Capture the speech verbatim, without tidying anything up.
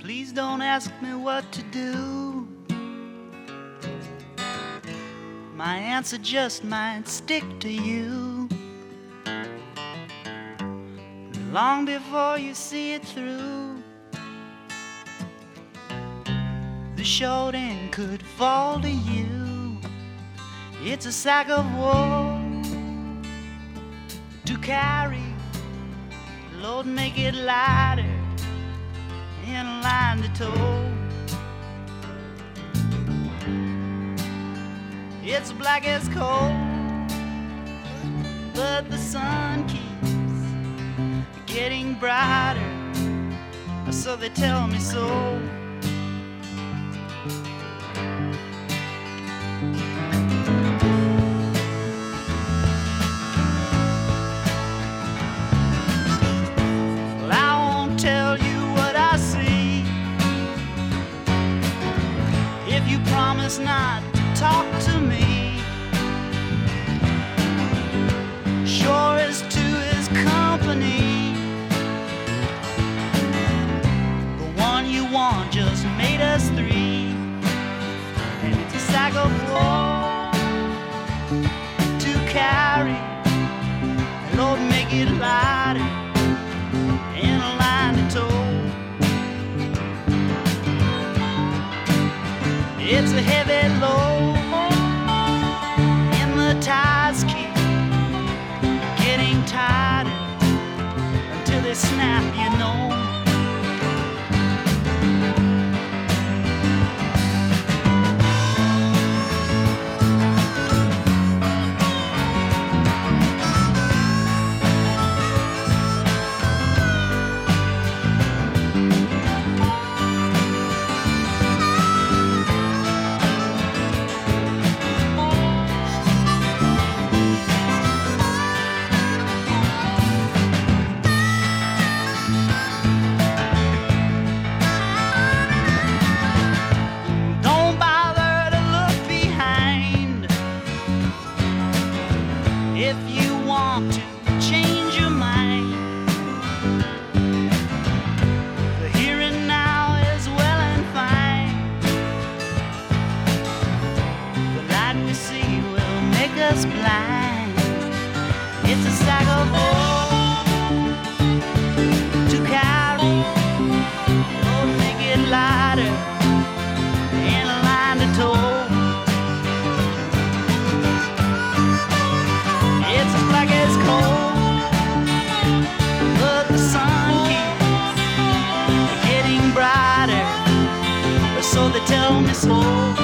Please don't ask me what to do. My answer just might stick to you. Long before you see it through, the short end could fall to you. It's a sack of wool to carry, load and make it lighter, and a line to tow. It's black as coal, but the sun keeps getting brighter, so they tell me so. Well, I won't tell you what I see if you promise not to talk to me. Sure as to his company, the one you want just made us three, and it's a sack of wool to carry, and Lord make it lighter, and a line to tow. It's a heavy load, and the ties keep getting tighter until they snap, you know. If you want to change your mind, the here and now is well and fine. The light we see will make us blind. It's a sack of wool to carry, Lord, make it lighter, and a line to tow. Black as coal, but the sun keeps getting brighter, so they tell me so.